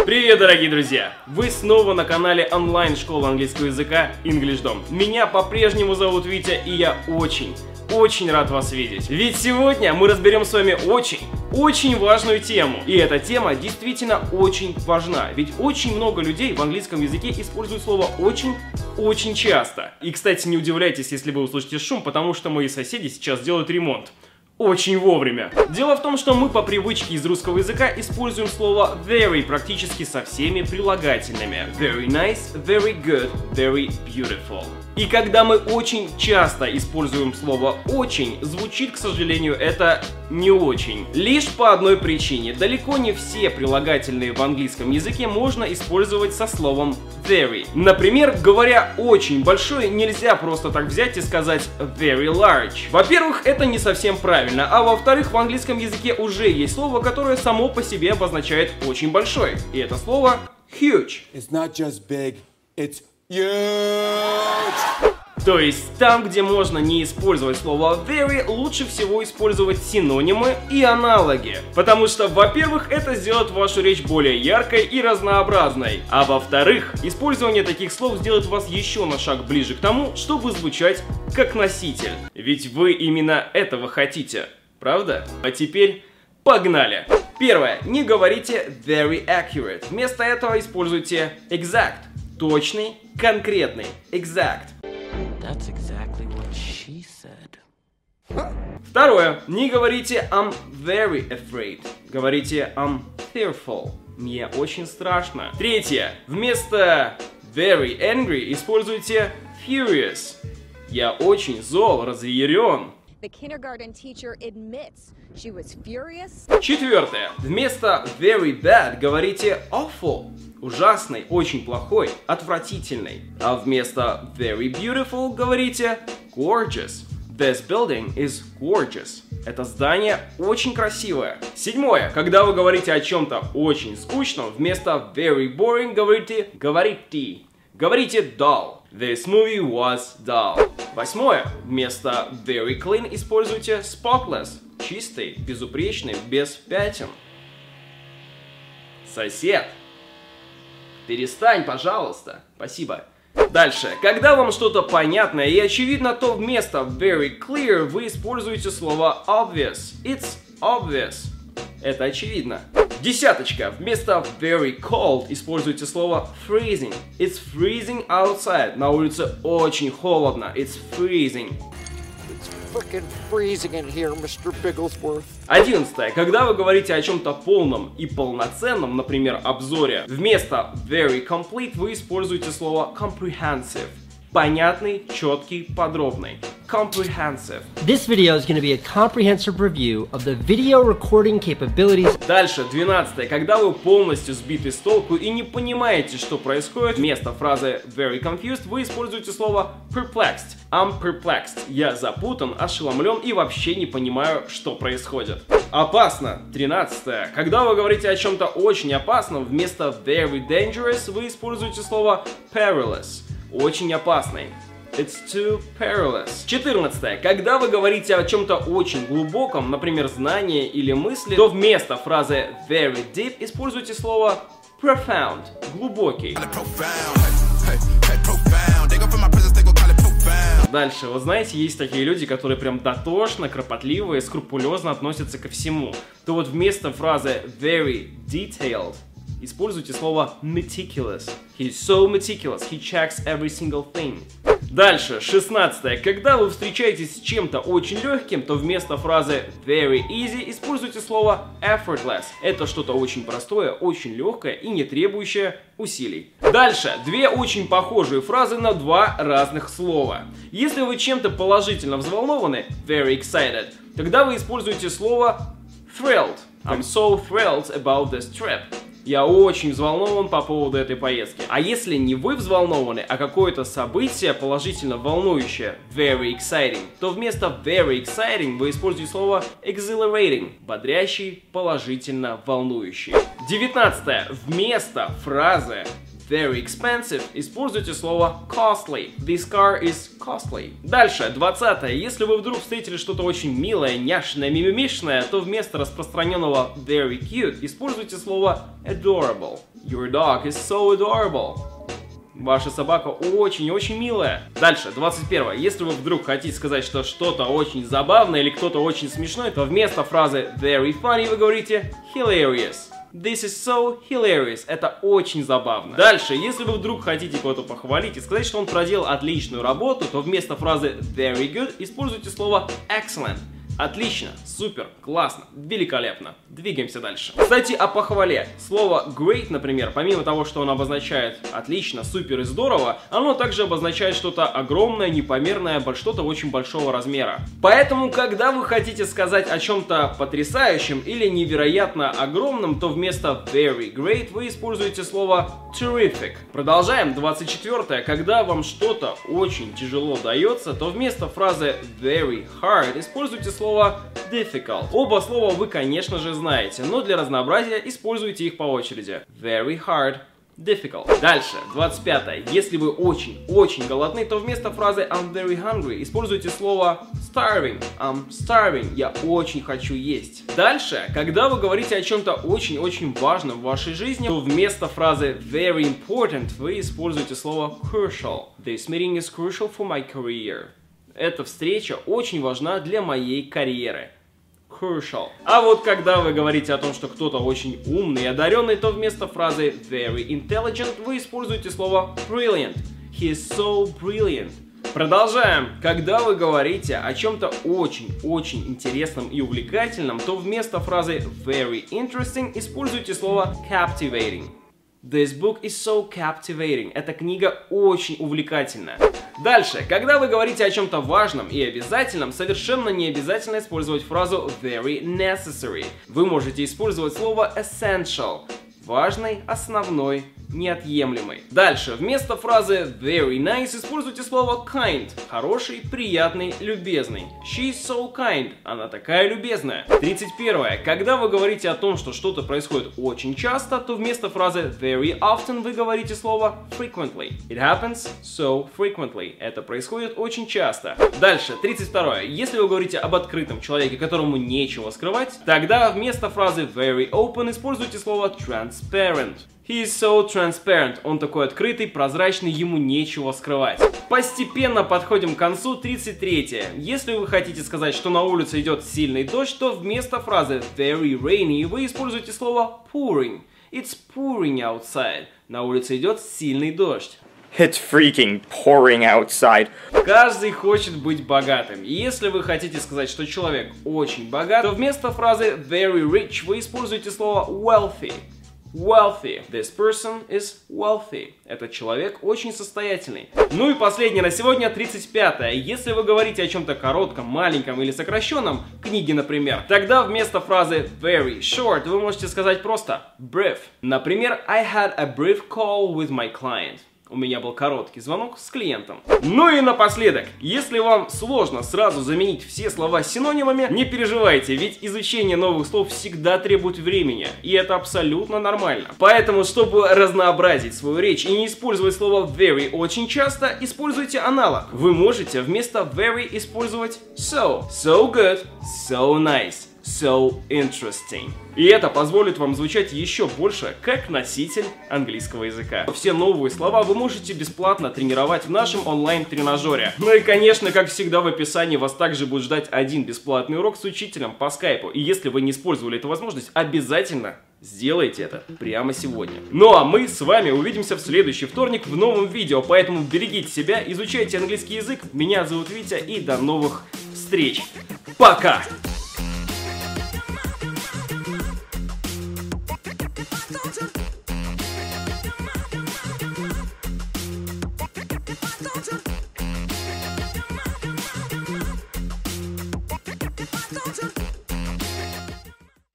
Привет, дорогие друзья! Вы снова на канале онлайн-школы английского языка EnglishDom. Меня по-прежнему зовут Витя, и я очень рад вас видеть. Ведь сегодня мы разберем с вами очень важную тему. И эта тема действительно очень важна. Ведь очень много людей в английском языке используют слово очень часто. И, кстати, не удивляйтесь, если вы услышите шум, потому что мои соседи сейчас делают ремонт. Очень вовремя. Дело в том, что мы по привычке из русского языка используем слово very практически со всеми прилагательными. Very nice, very good, very beautiful. И когда мы очень часто используем слово очень, звучит, к сожалению, это не очень. Лишь по одной причине. Далеко не все прилагательные в английском языке можно использовать со словом very. Например, говоря очень большой, нельзя просто так взять и сказать very large. Во-первых, это не совсем правильно, а во-вторых, в английском языке уже есть слово, которое само по себе обозначает очень большой. И это слово huge. It's not just big, it's huge. То есть там, где можно не использовать слово very, лучше всего использовать синонимы и аналоги. Потому что, во-первых, это сделает вашу речь более яркой и разнообразной. А во-вторых, использование таких слов сделает вас еще на шаг ближе к тому, чтобы звучать как носитель. Ведь вы именно этого хотите, правда? А теперь погнали! Первое. Не говорите very accurate. Вместо этого используйте exact. Точный, конкретный. Exact. That's exactly what she said. Второе. Не говорите I'm very afraid. Говорите I'm fearful. Мне очень страшно. Третье. Вместо very angry используйте furious. Я очень зол, разъярен. The kindergarten teacher admits she was furious. Четвертое. Вместо very bad говорите awful. Ужасный, очень плохой, отвратительный. А вместо very beautiful говорите gorgeous. This building is gorgeous. Это здание очень красивое. Седьмое. Когда вы говорите о чем-то очень скучном, вместо very boring говорите dull. This movie was dull. Восьмое. Вместо very clean используйте spotless. Чистый, безупречный, без пятен. Сосед. Перестань, пожалуйста. Спасибо. Дальше. Когда вам что-то понятно и очевидно, то вместо very clear вы используете слово obvious. It's obvious. Это очевидно. Десяточка. Вместо very cold используйте слово freezing. It's freezing outside. На улице очень холодно. It's freezing. Frickin' freezing in here, Mr. Bigglesworth. 11. Когда вы говорите о чем-то полном и полноценном, например, обзоре, вместо very complete вы используете слово comprehensive. Понятный, четкий, подробный. Comprehensive. This video is going to be a comprehensive review of the video recording capabilities. Дальше, 12. Когда вы полностью сбиты с толку и не понимаете, что происходит, вместо фразы very confused вы используете слово perplexed. I'm perplexed. Я запутан, ошеломлен и вообще не понимаю, что происходит. Опасно. 13. Когда вы говорите о чем-то очень опасном, вместо very dangerous вы используете слово perilous. Очень опасный. It's too perilous. 14. Когда вы говорите о чем-то очень глубоком, например, знание или мысли, то вместо фразы very deep используйте слово profound. Глубокий. Дальше, вы знаете, есть такие люди, которые прям дотошно, кропотливо и скрупулезно относятся ко всему. То вот вместо фразы very detailed используйте слово meticulous. He's so meticulous, he checks every single thing. Дальше, 16. Когда вы встречаетесь с чем-то очень легким, то вместо фразы very easy используйте слово effortless. Это что-то очень простое, очень легкое и не требующее усилий. Дальше, две очень похожие фразы на два разных слова. Если вы чем-то положительно взволнованы, very excited, тогда вы используете слово thrilled. I'm so thrilled about this trip. Я очень взволнован по поводу этой поездки. А если не вы взволнованы, а какое-то событие положительно волнующее, very exciting, то вместо very exciting вы используете слово exhilarating, бодрящий, положительно волнующий. 19. Вместо фразы very expensive, используйте слово costly. This car is costly. Дальше, 20-е. Если вы вдруг встретили что-то очень милое, няшное, мимимишное, то вместо распространенного very cute используйте слово adorable. Your dog is so adorable. Ваша собака очень-очень милая. Дальше, 21. Если вы вдруг хотите сказать, что что-то очень забавное или кто-то очень смешной, то вместо фразы very funny вы говорите hilarious. This is so hilarious. Это очень забавно. Дальше, если вы вдруг хотите кого-то похвалить и сказать, что он проделал отличную работу, то вместо фразы very good используйте слово excellent. Отлично, супер, классно, великолепно. Двигаемся дальше. Кстати, о похвале. Слово great, например, помимо того, что оно обозначает отлично, супер и здорово, оно также обозначает что-то огромное, непомерное, что-то очень большого размера. Поэтому, когда вы хотите сказать о чем-то потрясающем или невероятно огромном, то вместо very great вы используете слово terrific. Продолжаем, 24. Когда вам что-то очень тяжело дается, то вместо фразы very hard используйте слово difficult. Оба слова вы, конечно же, знаете, но для разнообразия используйте их по очереди. Very hard, difficult. Дальше, 25. Если вы очень голодны, то вместо фразы I'm very hungry используйте слово starving. I'm starving. Я очень хочу есть. Дальше, когда вы говорите о чем-то очень важном в вашей жизни, то вместо фразы very important вы используете слово crucial. This meeting is crucial for my career. Эта встреча очень важна для моей карьеры. Crucial. А вот когда вы говорите о том, что кто-то очень умный и одаренный, то вместо фразы very intelligent вы используете слово brilliant. He is so brilliant. Продолжаем. Когда вы говорите о чем-то очень интересном и увлекательном, то вместо фразы very interesting используйте слово captivating. This book is so captivating. Эта книга очень увлекательная. Дальше, когда вы говорите о чем-то важном и обязательном, совершенно не обязательно использовать фразу very necessary. Вы можете использовать слово essential. Важный, основной, неотъемлемый. Дальше, вместо фразы very nice используйте слово kind. Хороший, приятный, любезный. She is so kind. Она такая любезная. 31. Когда вы говорите о том, что что-то происходит очень часто, то вместо фразы very often вы говорите слово frequently. It happens so frequently. Это происходит очень часто. Дальше, 32. Если вы говорите об открытом человеке, которому нечего скрывать, тогда вместо фразы very open используйте слово transparent. He is so transparent. Он такой открытый, прозрачный, ему нечего скрывать. Постепенно подходим к концу. 33. Если вы хотите сказать, что на улице идет сильный дождь, то вместо фразы very rainy вы используете слово pouring. It's pouring outside. На улице идет сильный дождь. It's freaking pouring outside. Каждый хочет быть богатым. И если вы хотите сказать, что человек очень богат, то вместо фразы very rich вы используете слово wealthy. Wealthy. This person is wealthy. Этот человек очень состоятельный. Ну и последнее на сегодня, 35-е. Если вы говорите о чем-то коротком, маленьком или сокращенном, книге, например, тогда вместо фразы very short вы можете сказать просто brief. Например, I had a brief call with my client. У меня был короткий звонок с клиентом. Ну и напоследок, если вам сложно сразу заменить все слова синонимами, не переживайте, ведь изучение новых слов всегда требует времени, и это абсолютно нормально. Поэтому, чтобы разнообразить свою речь и не использовать слово very очень часто, используйте аналог. Вы можете вместо very использовать so. So good, so nice. So interesting. И это позволит вам звучать еще больше как носитель английского языка. Все новые слова вы можете бесплатно тренировать в нашем онлайн-тренажере. Ну и, конечно, как всегда, в описании вас также будет ждать один бесплатный урок с учителем по скайпу. И если вы не использовали эту возможность, обязательно сделайте это прямо сегодня. Ну а мы с вами увидимся в следующий вторник в новом видео. Поэтому берегите себя, изучайте английский язык. Меня зовут Витя, и до новых встреч. Пока!